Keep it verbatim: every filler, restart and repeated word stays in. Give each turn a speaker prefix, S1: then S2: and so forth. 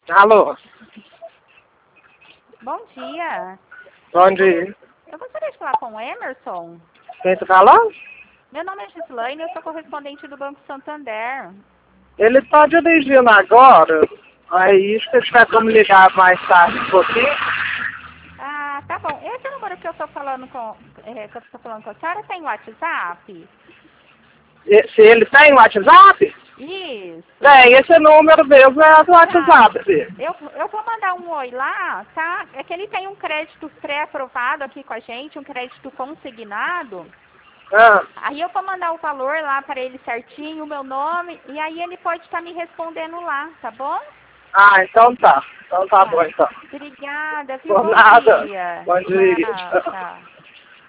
S1: Alô?
S2: Bom dia.
S1: Bom dia.
S2: Eu gostaria de falar com o Emerson.
S1: Quem tá falando?
S2: Meu nome é Gislaine, eu sou correspondente do Banco Santander.
S1: Ele tá dirigindo agora. Aí, se tiver como ligar mais tarde um pouquinho.
S2: Ah, tá bom. Esse é o número que eu tô falando com, é, que eu tô falando com a senhora tem WhatsApp?
S1: E- Se ele tem WhatsApp?
S2: Isso.
S1: Tem, esse número mesmo é do WhatsApp dele.
S2: Eu, eu vou mandar um oi lá, tá? É que ele tem um crédito pré-aprovado aqui com a gente, um crédito consignado.
S1: Ah,
S2: Aí eu vou mandar o valor lá para ele certinho, o meu nome, e aí ele pode estar me respondendo lá, tá bom?
S1: ah, então tá. Então tá bom, então.
S2: Obrigada, viu?
S1: Por
S2: Bom
S1: nada.
S2: dia.
S1: Bom dia.
S2: Tchau, tchau.